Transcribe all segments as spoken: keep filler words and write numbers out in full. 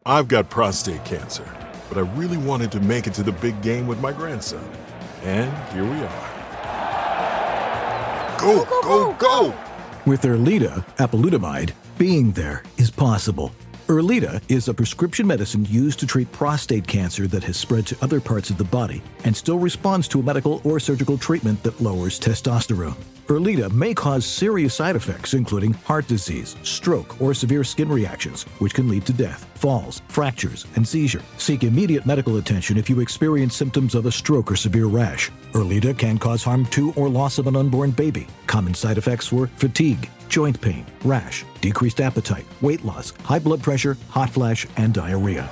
I've got prostate cancer, but I really wanted to make it to the big game with my grandson. And here we are. Go, go, go, go! With Erleada, apalutamide, being there is possible. Erleada is a prescription medicine used to treat prostate cancer that has spread to other parts of the body and still responds to a medical or surgical treatment that lowers testosterone. Erleada may cause serious side effects, including heart disease, stroke, or severe skin reactions, which can lead to death, falls, fractures, and seizure. Seek immediate medical attention if you experience symptoms of a stroke or severe rash. Erleada can cause harm to or loss of an unborn baby. Common side effects were fatigue, joint pain, rash, decreased appetite, weight loss, high blood pressure, hot flash, and diarrhea.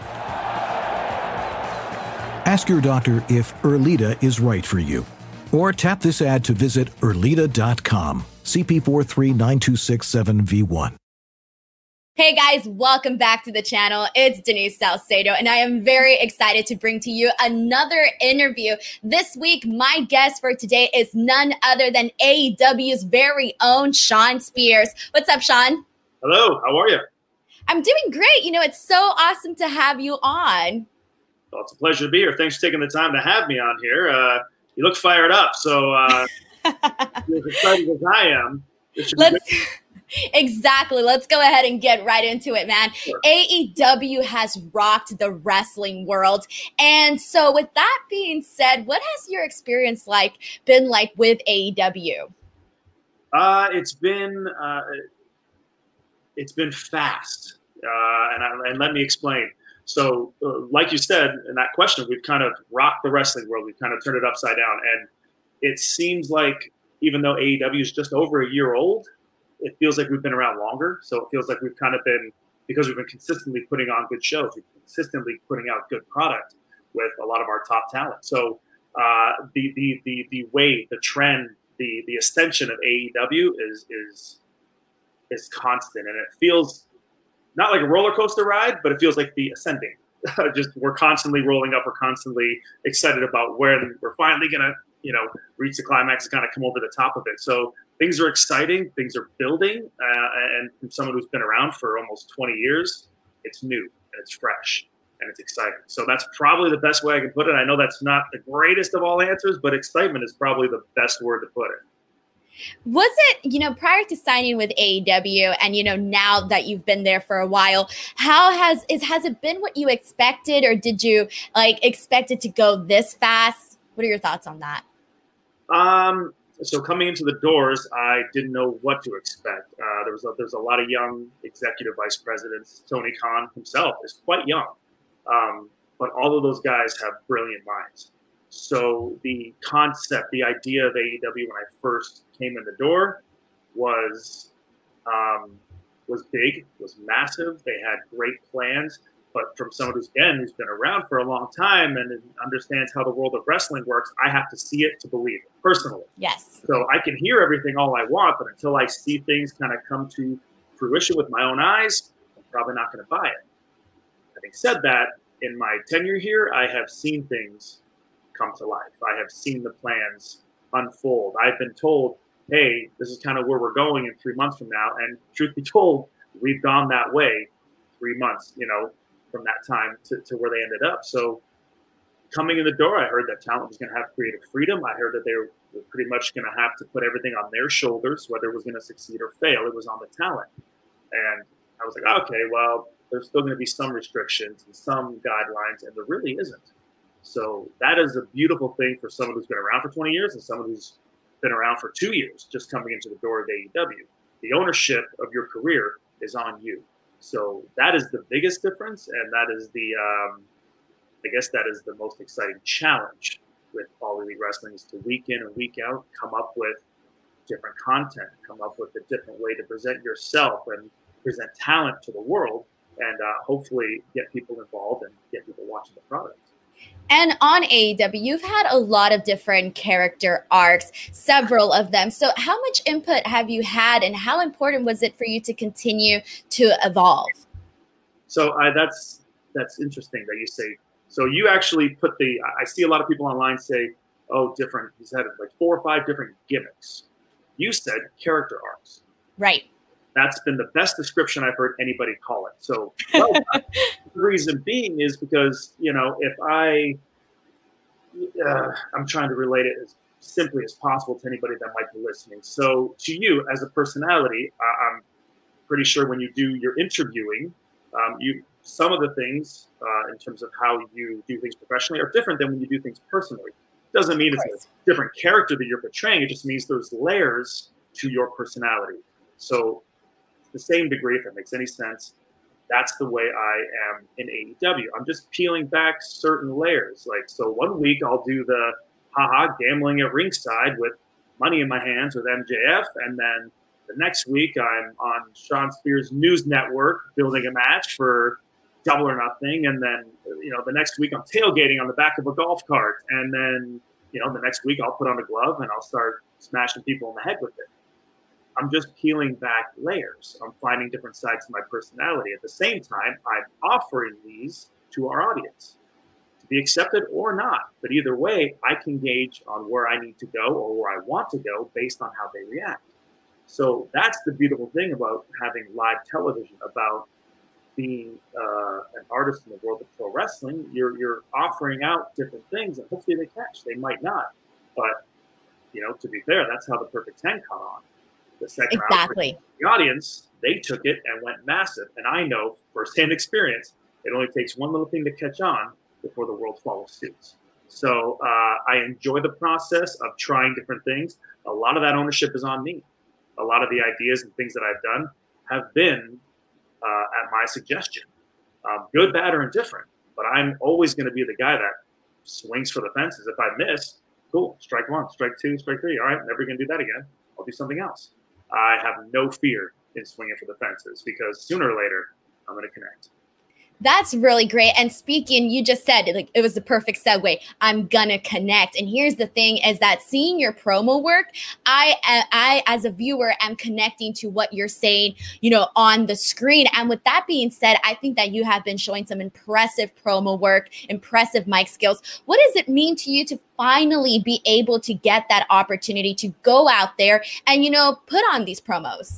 Ask your doctor if Erleada is right for you. Or tap this ad to visit Erleada dot com. C P four three nine two six seven V one. Hey guys, welcome back to the channel. It's Denise Salcedo, and I am very excited to bring to you another interview. This week, my guest for today is none other than A E W's very own Shawn Spears. What's up, Shawn? Hello, how are you? I'm doing great. You know, it's so awesome to have you on. Well, it's a pleasure to be here. Thanks for taking the time to have me on here. Uh, you look fired up, so uh, you're as excited as I am. Let's exactly. Let's go ahead and get right into it, man. Sure. A E W has rocked the wrestling world, and so with that being said, what has your experience like been like with A E W? Uh, it's been uh, it's been fast, uh, and I, and let me explain. So, uh, like you said in that question, we've kind of rocked the wrestling world. We've kind of turned it upside down. And it seems like even though A E W is just over a year old, it feels like we've been around longer. So it feels like we've kind of been, because we've been consistently putting on good shows, we've been consistently putting out good product with a lot of our top talent. So uh, the, the, the, the wave, the trend, the, the ascension of A E W is, is, is constant. And it feels not like a roller coaster ride, but it feels like the ascending. Just we're constantly rolling up. We're constantly excited about where we're finally gonna, you know, reach the climax and kind of come over the top of it. So things are exciting. Things are building. Uh, and from someone who's been around for almost twenty years, it's new and it's fresh and it's exciting. So that's probably the best way I can put it. I know that's not the greatest of all answers, but excitement is probably the best word to put it. Was it, you know, prior to signing with A E W and, you know, now that you've been there for a while, how has, is, has it been what you expected, or did you like expect it to go this fast? What are your thoughts on that? Um, so coming into the doors, I didn't know what to expect. Uh, there was a, there's a lot of young executive vice presidents. Tony Khan himself is quite young. Um, but all of those guys have brilliant minds. So the concept, the idea of A E W when I first came in the door was um, was big, was massive. They had great plans, but from someone who's again who's been around for a long time and understands how the world of wrestling works, I have to see it to believe it personally. Yes. So I can hear everything all I want, but until I see things kind of come to fruition with my own eyes, I'm probably not going to buy it. Having said that, in my tenure here, I have seen things come to life. I have seen the plans unfold. I've been told, hey, this is kind of where we're going in three months from now. And truth be told, we've gone that way three months, you know, from that time to, to where they ended up. So coming in the door, I heard that talent was going to have creative freedom. I heard that they were pretty much going to have to put everything on their shoulders, whether it was going to succeed or fail. It was on the talent. And I was like, okay, well, there's still going to be some restrictions and some guidelines, and there really isn't. So that is a beautiful thing for someone who's been around for twenty years and someone who's been around for two years, just coming into the door of A E W. The ownership of your career is on you. So that is the biggest difference. And that is the, um, I guess that is the most exciting challenge with All Elite Wrestling, is to week in and week out, come up with different content, come up with a different way to present yourself and present talent to the world, and uh, hopefully get people involved and get people watching the product. And on A E W, you've had a lot of different character arcs, several of them. So how much input have you had, and how important was it for you to continue to evolve? So uh, that's that's interesting that you say. So you actually put the, I see a lot of people online say, oh, different, he's had like four or five different gimmicks. You said character arcs. Right. That's been the best description I've heard anybody call it. So well, reason being is because, you know, if I, uh, I'm trying to relate it as simply as possible to anybody that might be listening. So to you as a personality, I, I'm pretty sure when you do your interviewing, um, you some of the things uh, in terms of how you do things professionally are different than when you do things personally. Doesn't mean it's a different character that you're portraying. It just means there's layers to your personality. So to the same degree, if that makes any sense, that's the way I am in A E W. I'm just peeling back certain layers. Like, so one week I'll do the haha gambling at ringside with money in my hands with M J F, and then the next week I'm on Sean Spears' news network building a match for Double or Nothing, and then, you know, the next week I'm tailgating on the back of a golf cart, and then, you know, the next week I'll put on a glove and I'll start smashing people in the head with it. I'm just peeling back layers. I'm finding different sides of my personality. At the same time, I'm offering these to our audience to be accepted or not. But either way, I can gauge on where I need to go or where I want to go based on how they react. So that's the beautiful thing about having live television, about being uh, an artist in the world of pro wrestling. You're you're offering out different things, and hopefully they catch. They might not, but you know, to be fair, that's how the Perfect ten caught on. The second exactly. The audience, they took it and went massive. And I know firsthand experience, it only takes one little thing to catch on before the world follows suit. So uh, I enjoy the process of trying different things. A lot of that ownership is on me. A lot of the ideas and things that I've done have been uh, at my suggestion, um, good, bad, or indifferent. But I'm always going to be the guy that swings for the fences. If I miss, cool, strike one, strike two, strike three. All right, never going to do that again. I'll do something else. I have no fear in swinging for the fences because sooner or later I'm going to connect. That's really great. And speaking, you just said like it was the perfect segue. I'm gonna connect. And here's the thing: is that seeing your promo work, I, I as a viewer am connecting to what you're saying, you know, on the screen. And with that being said, I think that you have been showing some impressive promo work, impressive mic skills. What does it mean to you to finally be able to get that opportunity to go out there and, you know, put on these promos?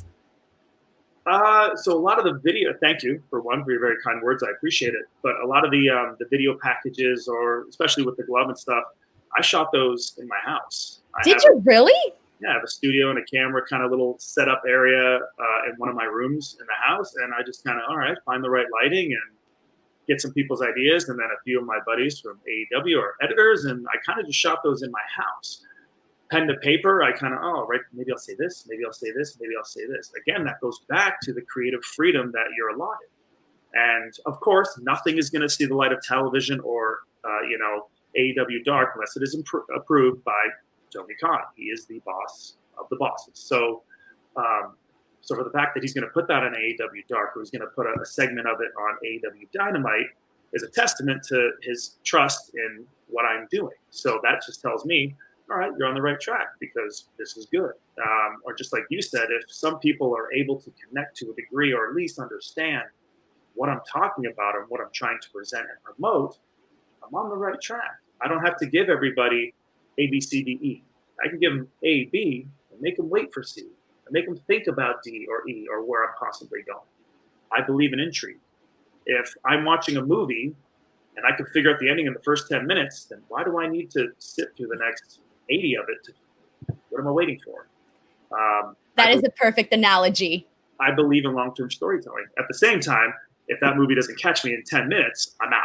Uh, so a lot of the video, thank you for one, for your very kind words. I appreciate it. But a lot of the um, the video packages, or especially with the glove and stuff, I shot those in my house. I Did you a, really? Yeah, I have a studio and a camera kind of little setup area uh, in one of my rooms in the house. And I just kind of, all right, find the right lighting and get some people's ideas. And then a few of my buddies from A E W are editors. And I kind of just shot those in my house. Pen to paper, I kind of, oh, right, maybe I'll say this, maybe I'll say this, maybe I'll say this. Again, that goes back to the creative freedom that you're allotted. And of course, nothing is going to see the light of television or, uh, you know, A E W Dark unless it is imp- approved by Tony Khan. He is the boss of the bosses. So, um, so for the fact that he's going to put that on A E W Dark, or he's going to put a, a segment of it on A E W Dynamite, is a testament to his trust in what I'm doing. So that just tells me, all right, you're on the right track because this is good. Um, or just like you said, if some people are able to connect to a degree or at least understand what I'm talking about and what I'm trying to present and promote, I'm on the right track. I don't have to give everybody A, B, C, D, E. I can give them A, B, and make them wait for C, and make them think about D or E or where I'm possibly going. I believe in intrigue. If I'm watching a movie and I can figure out the ending in the first ten minutes, then why do I need to sit through the next eighty of it? To, what am I waiting for? Um, that I is be- a perfect analogy. I believe in long-term storytelling. At the same time, if that movie doesn't catch me in ten minutes, I'm out.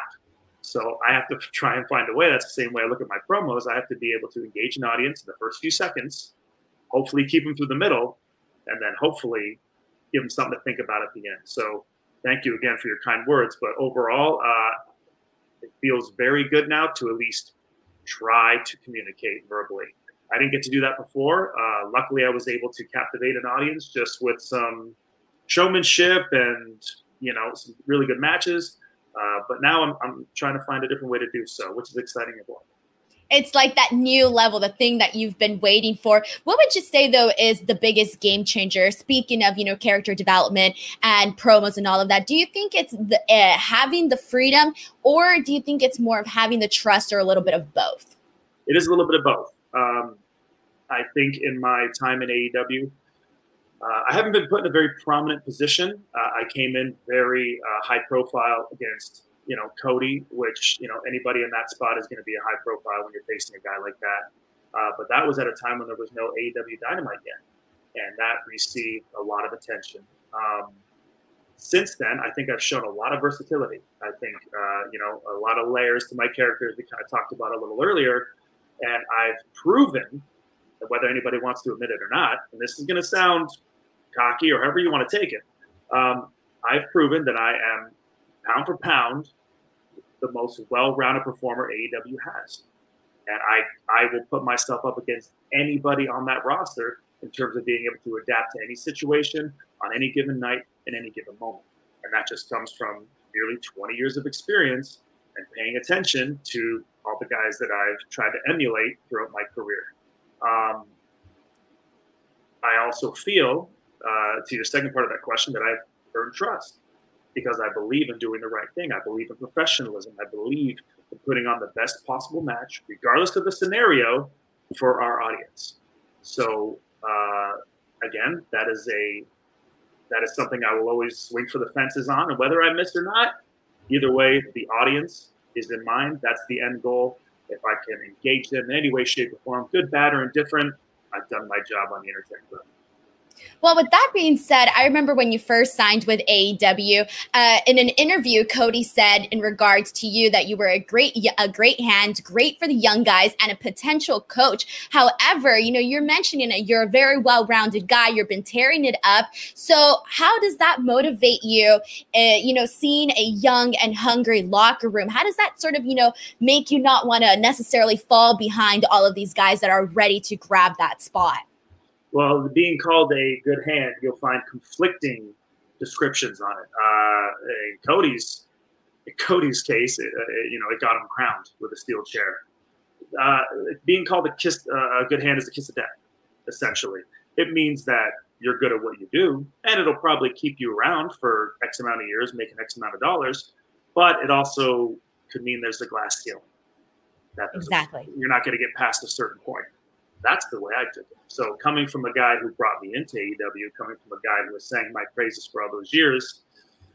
So I have to try and find a way. That's the same way I look at my promos. I have to be able to engage an audience in the first few seconds, hopefully keep them through the middle, and then hopefully give them something to think about at the end. So thank you again for your kind words. But overall, uh, it feels very good now to at least try to communicate verbally. I didn't get to do that before. Uh, luckily, I was able to captivate an audience just with some showmanship and, you know, some really good matches. Uh, but now I'm, I'm trying to find a different way to do so, which is exciting as well. It's like that new level, the thing that you've been waiting for. What would you say, though, is the biggest game changer? Speaking of, you know, character development and promos and all of that, do you think it's the, uh, having the freedom, or do you think it's more of having the trust, or a little bit of both? It is a little bit of both. Um, I think in my time in A E W, uh, I haven't been put in a very prominent position. Uh, I came in very uh, high profile against you know, Cody, which, you know, anybody in that spot is going to be a high profile when you're facing a guy like that. Uh, but that was at a time when there was no A E W Dynamite yet, and that received a lot of attention. Um, since then, I think I've shown a lot of versatility. I think, uh, you know, a lot of layers to my characters we kind of talked about a little earlier, and I've proven that whether anybody wants to admit it or not, and this is going to sound cocky or however you want to take it, um, I've proven that I am pound for pound the most well-rounded performer A E W has. And I, I will put myself up against anybody on that roster in terms of being able to adapt to any situation on any given night in any given moment. And that just comes from nearly twenty years of experience and paying attention to all the guys that I've tried to emulate throughout my career. Um, I also feel, uh, to your second part of that question, that I've earned trust because I believe in doing the right thing. I believe in professionalism. I believe in putting on the best possible match, regardless of the scenario, for our audience. So uh, again, that is a that is something I will always swing for the fences on, and whether I miss or not, either way, the audience is in mind. That's the end goal. If I can engage them in any way, shape, or form, good, bad, or indifferent, I've done my job on the entertainment front. Well, with that being said, I remember when you first signed with A E W, uh, in an interview, Cody said in regards to you that you were a great, a great hand, great for the young guys, and a potential coach. However, you know, you're mentioning it, you're a very well-rounded guy. You've been tearing it up. So how does that motivate you, uh, you know, seeing a young and hungry locker room? How does that sort of, you know, make you not want to necessarily fall behind all of these guys that are ready to grab that spot? Well, being called a good hand, you'll find conflicting descriptions on it. Uh, in Cody's, in Cody's case, it, it, you know, it got him crowned with a steel chair. Uh, being called a kiss, uh, a good hand is a kiss of death, essentially. It means that you're good at what you do, and it'll probably keep you around for X amount of years, making X amount of dollars. But it also could mean there's a glass ceiling. That exactly. You're not going to get past a certain point. That's the way I took it. So coming from a guy who brought me into A E W, coming from a guy who was saying my praises for all those years,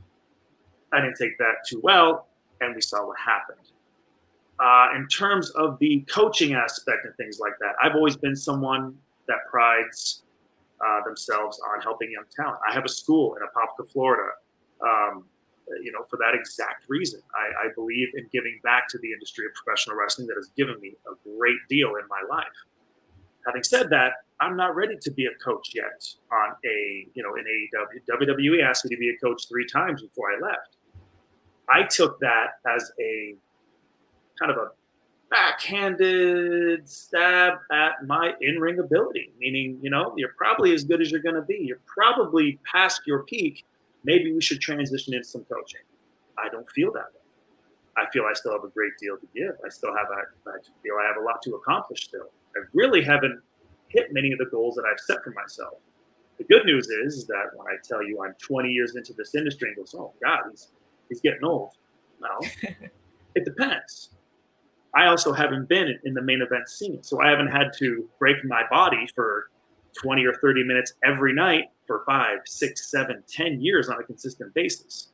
I didn't take that too well, and we saw what happened. Uh, in terms of the coaching aspect and things like that, I've always been someone that prides uh, themselves on helping young talent. I have a school in Apopka, Florida, um, you know, for that exact reason. I, I believe in giving back to the industry of professional wrestling that has given me a great deal in my life. Having said that, I'm not ready to be a coach yet on a, you know, in A E W. W W E asked me to be a coach three times before I left. I took that as a kind of a backhanded stab at my in-ring ability, meaning, you know, you're probably as good as you're going to be. You're probably past your peak. Maybe we should transition into some coaching. I don't feel that way. I feel I still have a great deal to give. I still have, a, I feel I have a lot to accomplish still. I really haven't hit many of the goals that I've set for myself. The good news is, is that when I tell you I'm twenty years into this industry and goes, oh God, he's he's getting old. Well, it depends. I also haven't been in, in the main event scene, so I haven't had to break my body for twenty or thirty minutes every night for five, six, seven, ten years on a consistent basis.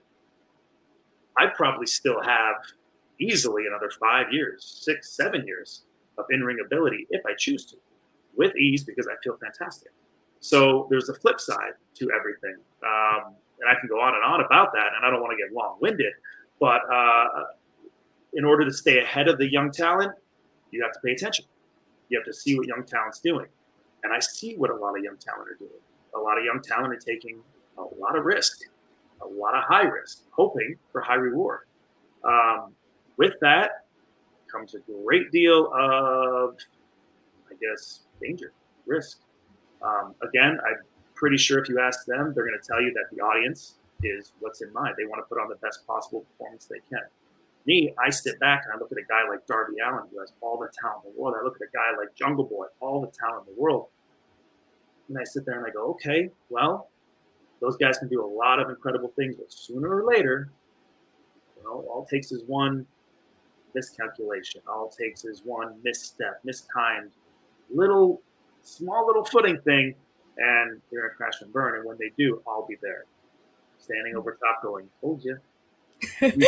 I probably still have easily another five years, six, seven years of in-ring ability if I choose to, with ease, because I feel fantastic. So there's a flip side to everything. Um, and I can go on and on about that, and I don't want to get long-winded, but uh, in order to stay ahead of the young talent, you have to pay attention. You have to see what young talent's doing. And I see what a lot of young talent are doing. A lot of young talent are taking a lot of risk, a lot of high risk, hoping for high reward. Um, with that comes a great deal of, I guess, danger, risk. Um, again, I'm pretty sure if you ask them, they're going to tell you that the audience is what's in mind. They want to put on the best possible performance they can. Me, I sit back and I look at a guy like Darby Allin, who has all the talent in the world. I look at a guy like Jungle Boy, all the talent in the world. And I sit there and I go, okay, well, those guys can do a lot of incredible things, but sooner or later, you know, all it takes is one miscalculation. All it takes is one misstep, mistimed, little, small little footing thing, and they're going to crash and burn. And when they do, I'll be there, standing over top going, told you.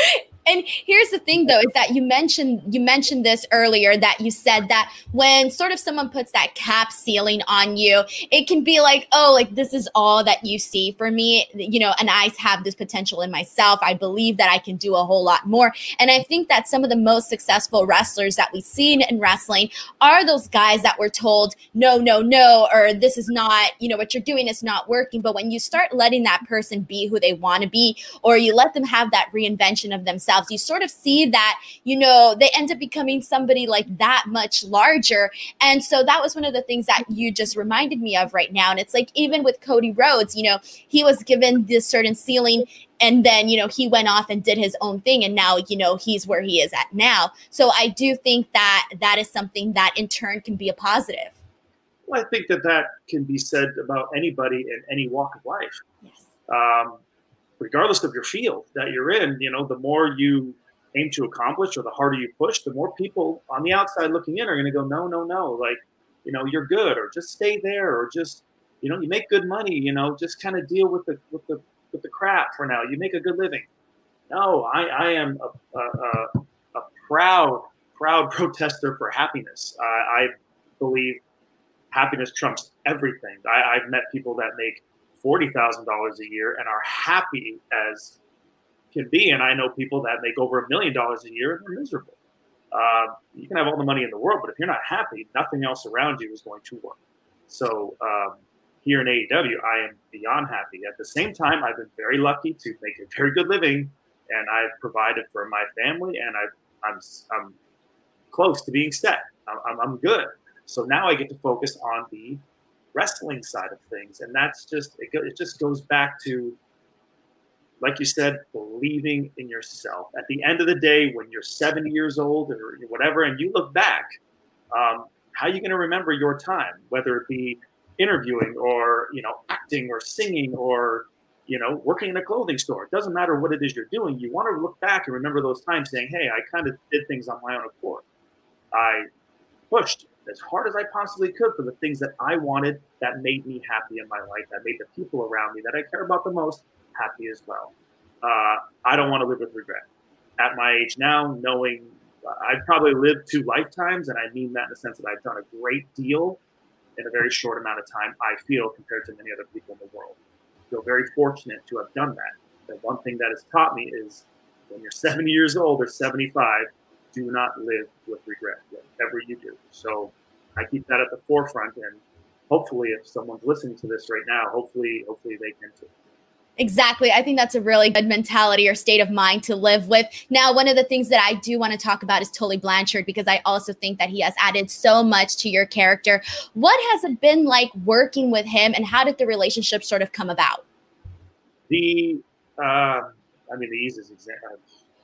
And here's the thing, though, is that you mentioned you mentioned this earlier, that you said that when sort of someone puts that cap ceiling on you, it can be like, oh, like this is all that you see for me, you know, and I have this potential in myself. I believe that I can do a whole lot more. And I think that some of the most successful wrestlers that we've seen in wrestling are those guys that were told, no, no, no, or this is not, you know, what you're doing is not working. But when you start letting that person be who they want to be, or you let them have that reinvention of themselves, you sort of see that, you know, they end up becoming somebody like that much larger. And so that was one of the things that you just reminded me of right now. And it's like, even with Cody Rhodes, you know, he was given this certain ceiling, and then, you know, he went off and did his own thing. And now, you know, he's where he is at now. So I do think that that is something that in turn can be a positive. Well, I think that that can be said about anybody in any walk of life. Yes. Um, regardless of your field that you're in, you know, the more you aim to accomplish or the harder you push, the more people on the outside looking in are going to go, no, no, no, like, you know, you're good, or just stay there, or just, you know, you make good money, you know, just kind of deal with the, with the, with the crap for now. You make a good living. No, I, I am a, a, a, a proud, proud protester for happiness. Uh, I believe happiness trumps everything. I, I've met people that make forty thousand dollars a year and are happy as can be. And I know people that make over a million dollars a year and are miserable. Uh, you can have all the money in the world, but if you're not happy, nothing else around you is going to work. So um, here in A E W, I am beyond happy. At the same time, I've been very lucky to make a very good living, and I've provided for my family, and I've, I'm, I'm close to being set. I'm, I'm good. So now I get to focus on the wrestling side of things, and that's just it, it just goes back to, like you said, believing in yourself. At the end of the day, when you're seventy years old or whatever, and you look back, um, how are you going to remember your time, whether it be interviewing or, you know, acting or singing or, you know, working in a clothing store? It doesn't matter what it is you're doing. You want to look back and remember those times saying, hey, I kind of did things on my own accord. I pushed as hard as I possibly could for the things that I wanted, that made me happy in my life, that made the people around me that I care about the most happy as well. Uh, I don't want to live with regret. At my age now, knowing uh, I've probably lived two lifetimes, and I mean that in the sense that I've done a great deal in a very short amount of time, I feel, compared to many other people in the world. I feel very fortunate to have done that. And one thing that has taught me is when you're seventy years old or seventy-five, do not live with regret, whatever you do. So I keep that at the forefront, and hopefully if someone's listening to this right now, hopefully, hopefully they can too. Exactly. I think that's a really good mentality or state of mind to live with. Now, one of the things that I do want to talk about is Tully Blanchard, because I also think that he has added so much to your character. What has it been like working with him, and how did the relationship sort of come about? The, uh, I mean, the easiest example,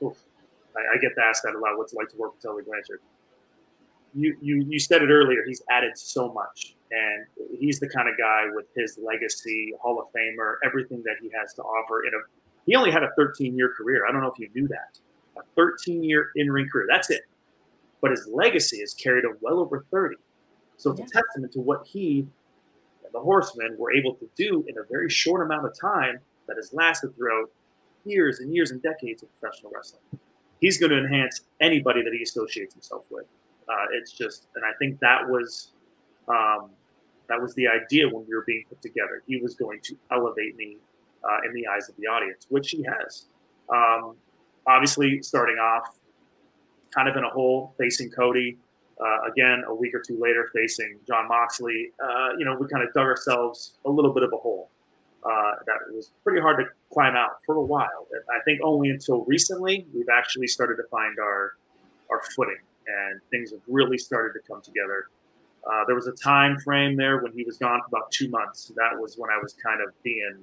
I, I get asked that a lot, what's it like to work with Tully Blanchard? You, you, you said it earlier, he's added so much. And he's the kind of guy with his legacy, Hall of Famer, everything that he has to offer. In a, he only had a thirteen-year career. I don't know if you knew that. A thirteen-year in-ring career. That's it. But his legacy is carried on well over thirty. So it's yeah. a testament to what he and the Horsemen were able to do in a very short amount of time that has lasted throughout years and years and decades of professional wrestling. He's going to enhance anybody that he associates himself with. Uh, it's just, and I think that was... Um, That was the idea when we were being put together. He was going to elevate me uh, in the eyes of the audience, which he has. Um, obviously, starting off kind of in a hole, facing Cody. Uh, again, a week or two later, facing Jon Moxley. Uh, you know, we kind of dug ourselves a little bit of a hole uh, that was pretty hard to climb out for a while. I think only until recently we've actually started to find our our footing, and things have really started to come together. Uh, there was a time frame there when he was gone for about two months. That was when I was kind of being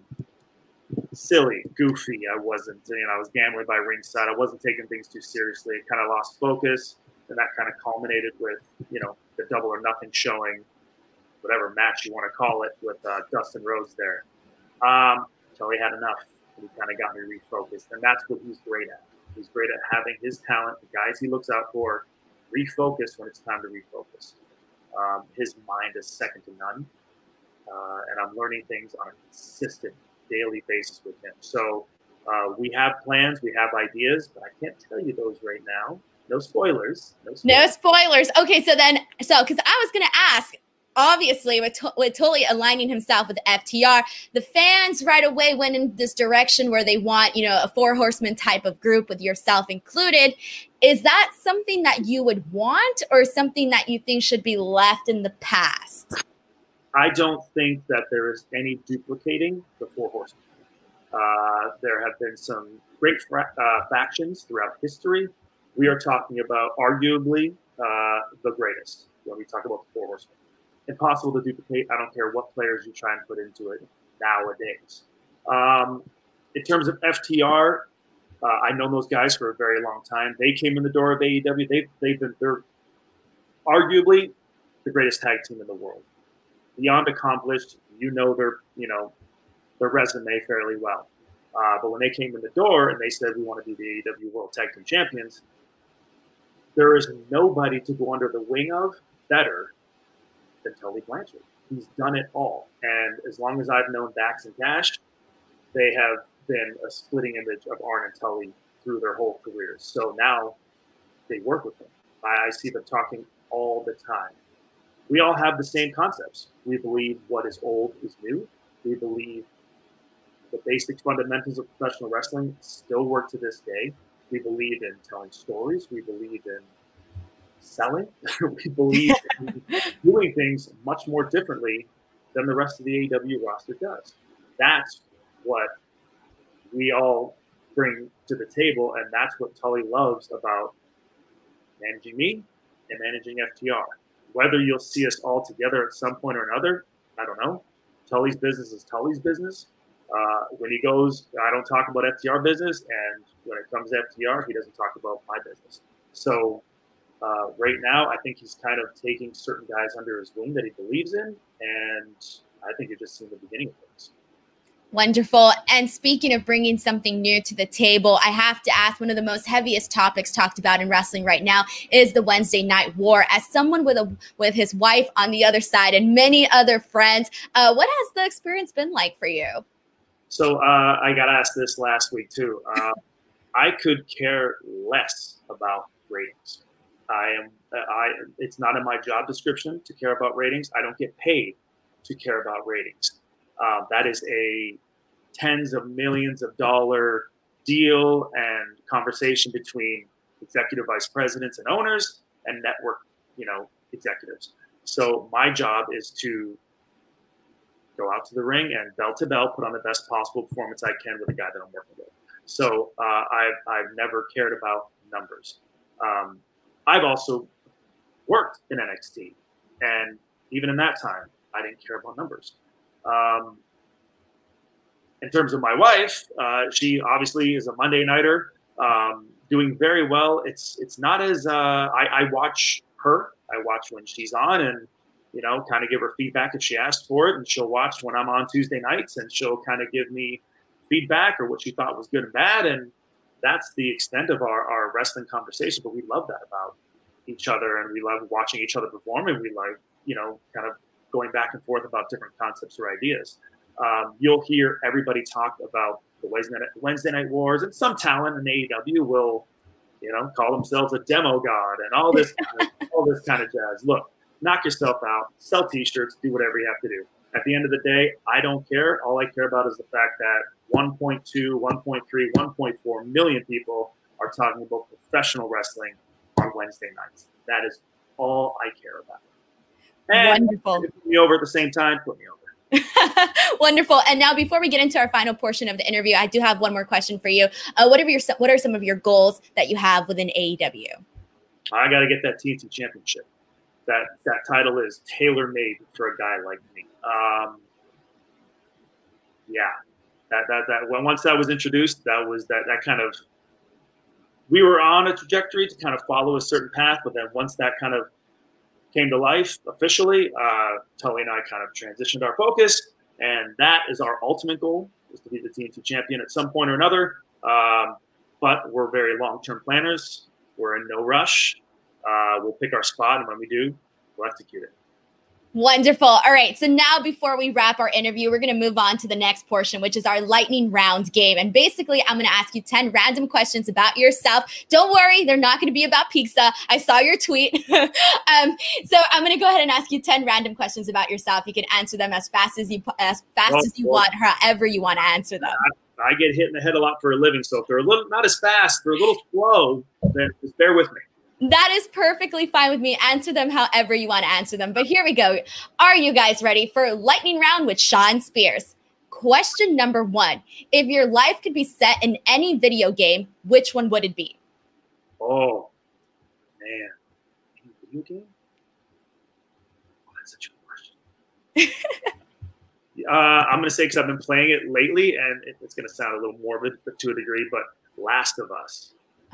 silly, goofy. I wasn't, you know, I was gambling by ringside. I wasn't taking things too seriously. Kind of lost focus, and that kind of culminated with, you know, the Double or Nothing showing, whatever match you want to call it, with uh, Dustin Rhodes there. Um, so he had enough. He kind of got me refocused, and that's what he's great at. He's great at having his talent, the guys he looks out for, refocus when it's time to refocus. Um, his mind is second to none, uh, and I'm learning things on a consistent daily basis with him. So Uh, we have plans, we have ideas, but I can't tell you those right now. No spoilers. No spoilers. No spoilers. Okay, so then, so because I was going to ask, obviously, with, with Tully aligning himself with F T R, the fans right away went in this direction where they want, you know, a four horseman type of group with yourself included. Is that something that you would want, or something that you think should be left in the past? I don't think that there is any duplicating the four horsemen. Uh, there have been some great fra- uh, factions throughout history. We are talking about arguably uh, the greatest when we talk about the four horsemen. Impossible to duplicate. I don't care what players you try and put into it nowadays. Um, in terms of F T R, uh, I know those guys for a very long time. They came in the door of A E W. They've, they've been, they're arguably the greatest tag team in the world. Beyond accomplished, you know their, you know, their resume fairly well. Uh, but when they came in the door and they said, we want to be the A E W World Tag Team Champions, there is nobody to go under the wing of better than Tully Blanchard. He's done it all. And as long as I've known Dax and Cash, they have been a splitting image of Arn and Tully through their whole careers. So now they work with them. I, I see them talking all the time. We all have the same concepts. We believe what is old is new. We believe the basic fundamentals of professional wrestling still work to this day. We believe in telling stories. We believe in selling. We believe in doing things much more differently than the rest of the A E W roster does. That's what we all bring to the table, and that's what Tully loves about managing me and managing F T R. Whether you'll see us all together at some point or another, I don't know. Tully's business is Tully's business. Uh, when he goes, I don't talk about F T R business, and when it comes to F T R, he doesn't talk about my business. So uh, right now, I think he's kind of taking certain guys under his wing that he believes in, and I think you're just seeing the beginning of things. Wonderful. And speaking of bringing something new to the table, I have to ask, one of the most heaviest topics talked about in wrestling right now is the Wednesday Night War. As someone with a with his wife on the other side and many other friends, uh, what has the experience been like for you? So uh, I got asked this last week too. Uh, I could care less about ratings. I am. I. It's not in my job description to care about ratings. I don't get paid to care about ratings. Um, that is a tens of millions of dollar deal and conversation between executive vice presidents and owners and network, you know, executives. So my job is to go out to the ring and bell to bell, put on the best possible performance I can with the guy that I'm working with. So uh, I've, I've never cared about numbers. Um, I've also worked in N X T, and even in that time, I didn't care about numbers. Um, in terms of my wife, uh, she obviously is a Monday nighter, um, doing very well. It's it's not as uh, I, I watch her. I watch when she's on, and you know, kind of give her feedback if she asks for it, and she'll watch when I'm on Tuesday nights, and she'll kind of give me feedback or what she thought was good and bad, and that's the extent of our, our wrestling conversation. But we love that about each other, and we love watching each other perform, and we like, you know, kind of going back and forth about different concepts or ideas. Um, you'll hear everybody talk about the Wednesday night, Wednesday night wars, and some talent in A E W will, you know, call themselves a demo god and all this, kind of, all this kind of jazz. Look, knock yourself out, sell T-shirts, do whatever you have to do. At the end of the day, I don't care. All I care about is the fact that one point two, one point three, one point four million people are talking about professional wrestling on Wednesday nights. That is all I care about. And wonderful. Put me over at the same time, put me over. Wonderful. And now, before we get into our final portion of the interview, I do have one more question for you. Uh, what are your what are some of your goals that you have within A E W? I got to get that T N T championship. That that title is tailor made for a guy like me. Um, yeah, that that that when once that was introduced, that was that that kind of we were on a trajectory to kind of follow a certain path, but then once that kind of came to life officially, uh, Tully and I kind of transitioned our focus, and that is our ultimate goal, is to be the T N T champion at some point or another. Um, but we're very long-term planners. We're in no rush. Uh, we'll pick our spot, and when we do, we'll execute it. Wonderful. All right. So now before we wrap our interview, we're going to move on to the next portion, which is our lightning round game. And basically, I'm going to ask you ten random questions about yourself. Don't worry, they're not going to be about pizza. I saw your tweet. um, so I'm going to go ahead and ask you ten random questions about yourself. You can answer them as fast as you as fast Oh, as you boy. want, however you want to answer them. I get hit in the head a lot for a living, so if they're a little not as fast, they're a little slow, then just bear with me. That is perfectly fine with me. Answer them however you want to answer them. But here we go. Are you guys ready for lightning round with Sean Spears? Question number one. If your life could be set in any video game, which one would it be? Oh, man. Any video game? Oh, that's such a good question. uh, I'm going to say, because I've been playing it lately, and it, it's going to sound a little morbid to a degree, but Last of Us.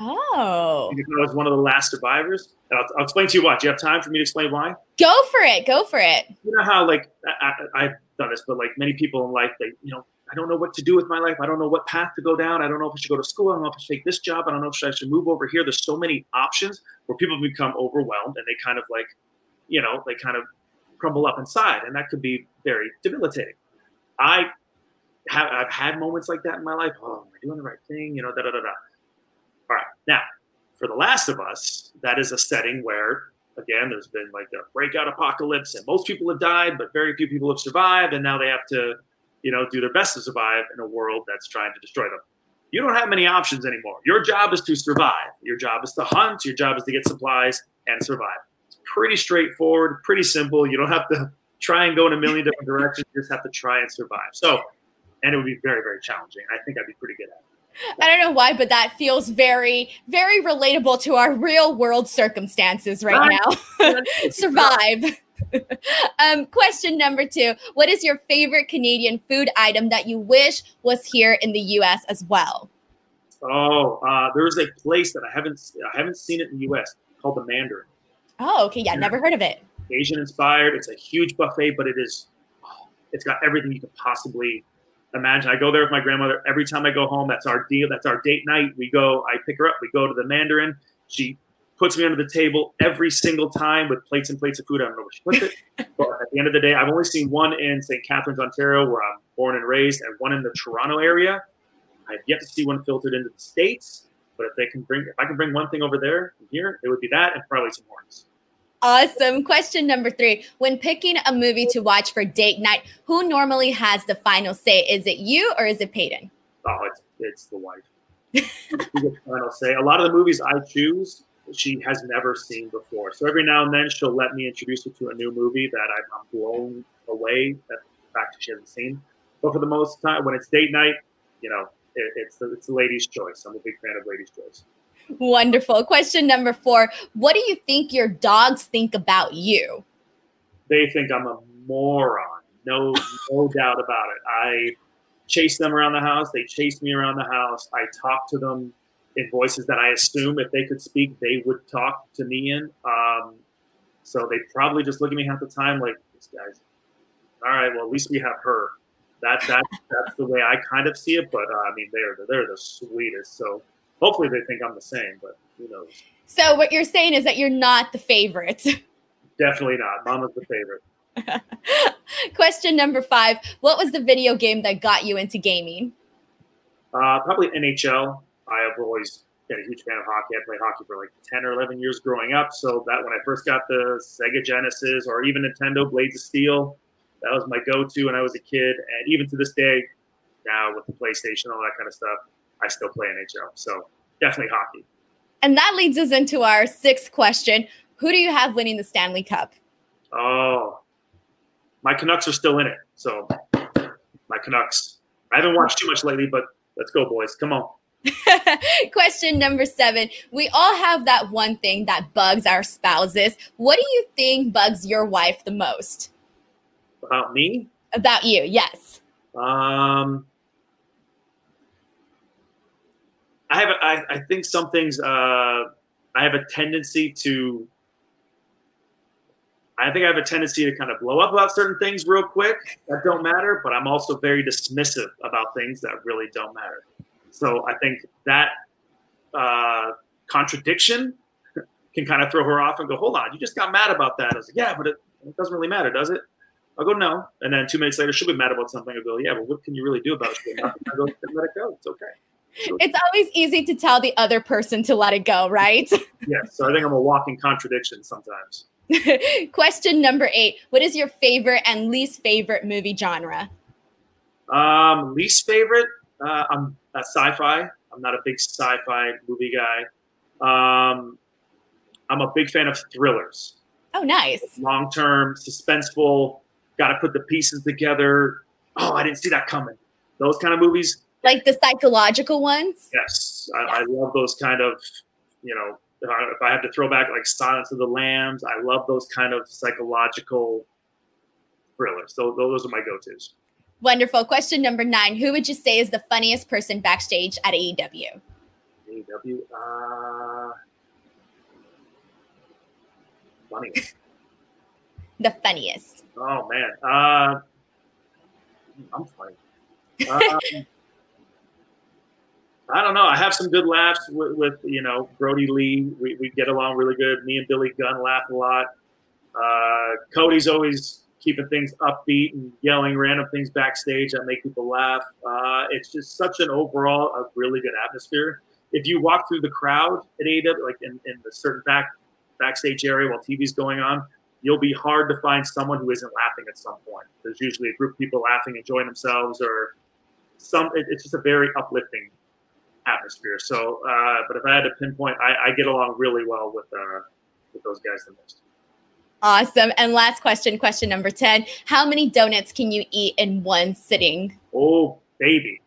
Oh. Because I was one of the last survivors. And I'll, I'll explain to you why. Do you have time for me to explain why? Go for it. Go for it. You know how, like, I, I, I've done this, but like many people in life, they, you know, I don't know what to do with my life. I don't know what path to go down. I don't know if I should go to school. I don't know if I should take this job. I don't know if I should move over here. There's so many options where people become overwhelmed and they kind of like, you know, they kind of crumble up inside, and that could be very debilitating. I have, I've had moments like that in my life. Oh, am I doing the right thing? You know, da da da da. All right, now for The Last of Us, that is a setting where, again, there's been like a breakout apocalypse, and most people have died, but very few people have survived, and now they have to, you know, do their best to survive in a world that's trying to destroy them. You don't have many options anymore. Your job is to survive. Your job is to hunt. Your job is to get supplies and survive. It's pretty straightforward, pretty simple. You don't have to try and go in a million different directions. You just have to try and survive. So, and it would be very, very challenging. I think I'd be pretty good at it. I don't know why, but that feels very, very relatable to our real world circumstances right now. Survive. um, question number two. What is your favorite Canadian food item that you wish was here in the U S as well? Oh, uh, there's a place that I haven't I haven't seen it in the U S called the Mandarin. Oh, okay. Yeah, never heard of it. Asian inspired. It's a huge buffet, but it is, oh, it's got everything you could possibly imagine. I go there with my grandmother every time I go home. That's our deal. That's our date night. We go, I pick her up. We go to the Mandarin. She puts me under the table every single time with plates and plates of food. I don't know where she puts it. But at the end of the day, I've only seen one in Saint Catharines, Ontario, where I'm born and raised, and one in the Toronto area. I've yet to see one filtered into the States. But if they can bring, if I can bring one thing over there from here, it would be that, and probably some horns. Awesome. Question number three. When picking a movie to watch for date night, who normally has the final say? Is it you or is it Peyton? Oh, it's it's the wife. She gets the final say. A lot of the movies I choose, she has never seen before. So every now and then she'll let me introduce her to a new movie that I'm, I'm blown away at the fact that she hasn't seen. But for the most time, when it's date night, you know, it, it's the, it's the lady's choice. I'm a big fan of ladies' choice. Wonderful. Question number four. What do you think your dogs think about you? They think I'm a moron. No, no doubt about it. I chase them around the house. They chase me around the house. I talk to them in voices that I assume if they could speak, they would talk to me in. Um, so they probably just look at me half the time like, this guy's, all right, well, at least we have her. That, that, that's the way I kind of see it. But, uh, I mean, they're, they're the sweetest. So hopefully they think I'm the same, but who knows? So what you're saying is that you're not the favorite. Definitely not. Mama's the favorite. Question number five. What was the video game that got you into gaming? Uh, probably N H L. I have always been a huge fan of hockey. I played hockey for like ten or eleven years growing up. So that when I first got the Sega Genesis or even Nintendo Blades of Steel, that was my go-to when I was a kid. And even to this day, now with the PlayStation, all that kind of stuff, I still play N H L. So definitely hockey. And that leads us into our sixth question. Who do you have winning the Stanley Cup? Oh, my Canucks are still in it. So my Canucks. I haven't watched too much lately, but let's go, boys. Come on. Question number seven. We all have that one thing that bugs our spouses. What do you think bugs your wife the most? About me? About you, yes. Um, I have. A, I, I think some things. Uh, I have a tendency to. I think I have a tendency to kind of blow up about certain things real quick that don't matter, but I'm also very dismissive about things that really don't matter. So I think that uh, contradiction can kind of throw her off and go, hold on, you just got mad about that. I was like, yeah, but it, It doesn't really matter, does it? I'll go, no. And then two minutes later, she'll be mad about something. I'll go, yeah, well, what can you really do about it? I'll go, let it go. It's okay. So, it's always easy to tell the other person to let it go, right? Yes. So I think I'm a walking contradiction sometimes. Question number eight. What is your favorite and least favorite movie genre? Um, least favorite? Uh, I'm a sci-fi. I'm not a big sci-fi movie guy. Um, I'm a big fan of thrillers. Oh, nice. Long-term, suspenseful, got to put the pieces together. Oh, I didn't see that coming. Those kind of movies. Like the psychological ones? Yes. I, yes. I love those kind of, you know, if I, if I have to throw back like Silence of the Lambs, I love those kind of psychological thrillers. So those are my go-tos. Wonderful. Question number nine. Who would you say is the funniest person backstage at A E W? A E W? Uh, funniest. The funniest. Oh, man. Uh, I'm funny. Um, I don't know. I have some good laughs with, with you know, Brody Lee. We, we get along really good. Me and Billy Gunn laugh a lot. Uh, Cody's always keeping things upbeat and yelling random things backstage that make people laugh. Uh, it's just such an overall a really good atmosphere. If you walk through the crowd at A E W, like in, in the certain back backstage area while T V's going on, you'll be hard to find someone who isn't laughing at some point. There's usually a group of people laughing, enjoying themselves, or some. It, it's just a very uplifting atmosphere. So, uh, but if I had to pinpoint, I, I get along really well with uh, with those guys the most. Awesome. And last question, question number ten. How many donuts can you eat in one sitting? Oh, baby.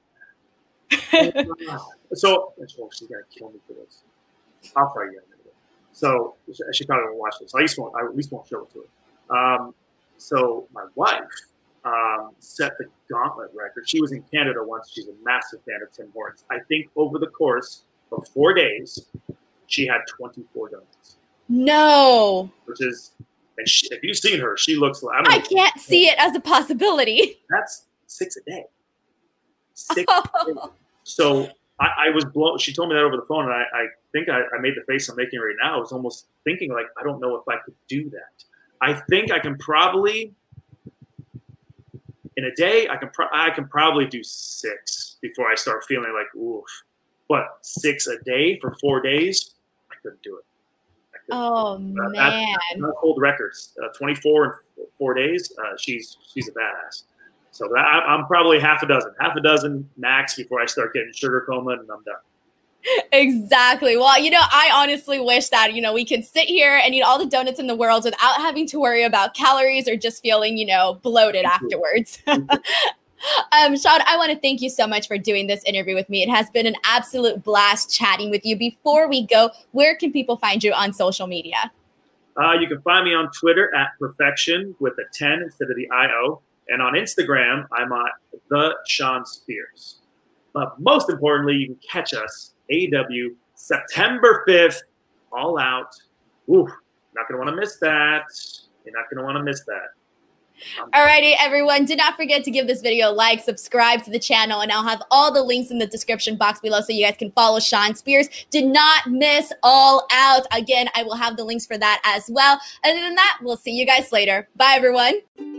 so, oh, she's going to kill me for this. I'll tell you in a minute. So, she probably won't watch this. I at least won't, I at least won't show it to her. Um, so, my wife um, set the gauntlet record. She was in Canada once. She's a massive fan of Tim Hortons. I think over the course of four days, she had twenty-four donuts. No. Which is, and she, if you've seen her, she looks like, I, don't I know, can't see it as a possibility. That's six a day. Six oh. a day. So I, I was blown. She told me that over the phone, and I, I think I, I made the face I'm making right now. I was almost thinking, like, I don't know if I could do that. I think I can probably, in a day, I can pro- I can probably do six before I start feeling like, oof. But six a day for four days, I couldn't do it. Oh, uh, man. That's not cold records. Uh, twenty-four in four days. Uh, she's she's a badass. So that, I, I'm probably half a dozen, half a dozen max before I start getting sugar coma and I'm done. Exactly. Well, you know, I honestly wish that, you know, we could sit here and eat all the donuts in the world without having to worry about calories or just feeling, you know, bloated afterwards. Um, Sean, I want to thank you so much for doing this interview with me. It has been an absolute blast chatting with you. Before we go, where can people find you on social media? Uh, you can find me on Twitter at Perfection with a ten instead of the I O. And on Instagram, I'm at The Sean Spears. But most importantly, you can catch us, A E W, September fifth, All Out. Ooh, not going to want to miss that. You're not going to want to miss that. Alrighty, everyone. Do not forget to give this video a like, subscribe to the channel, and I'll have all the links in the description box below so you guys can follow Sean Spears. Do not miss All Out. Again, I will have the links for that as well. Other than that, we'll see you guys later. Bye, everyone.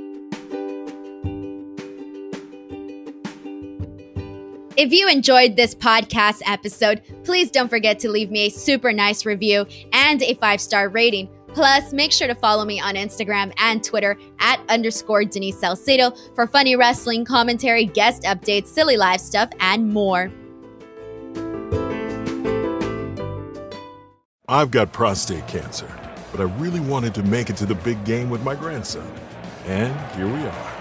If you enjoyed this podcast episode, please don't forget to leave me a super nice review and a five-star rating. Plus, make sure to follow me on Instagram and Twitter at underscore Denise Salcedo for funny wrestling commentary, guest updates, silly live stuff, and more. I've got prostate cancer, but I really wanted to make it to the big game with my grandson. And here we are.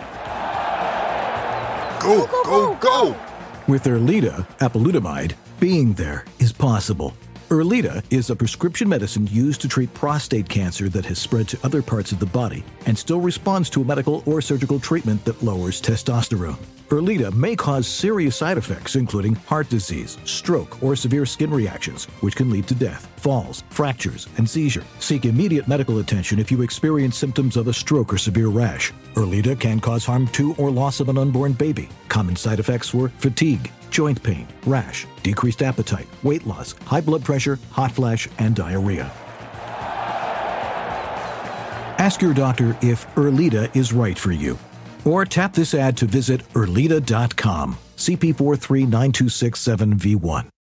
Go, go, go, go! With Erleada, apalutamide, being there is possible. Erleada is a prescription medicine used to treat prostate cancer that has spread to other parts of the body and still responds to a medical or surgical treatment that lowers testosterone. Erleada may cause serious side effects, including heart disease, stroke, or severe skin reactions, which can lead to death, falls, fractures, and seizure. Seek immediate medical attention if you experience symptoms of a stroke or severe rash. Erleada can cause harm to or loss of an unborn baby. Common side effects were fatigue, joint pain, rash, decreased appetite, weight loss, high blood pressure, hot flash, and diarrhea. ask your doctor if Erlita is right for you. Or tap this ad to visit Erlita dot com. C P four three nine two six seven V one.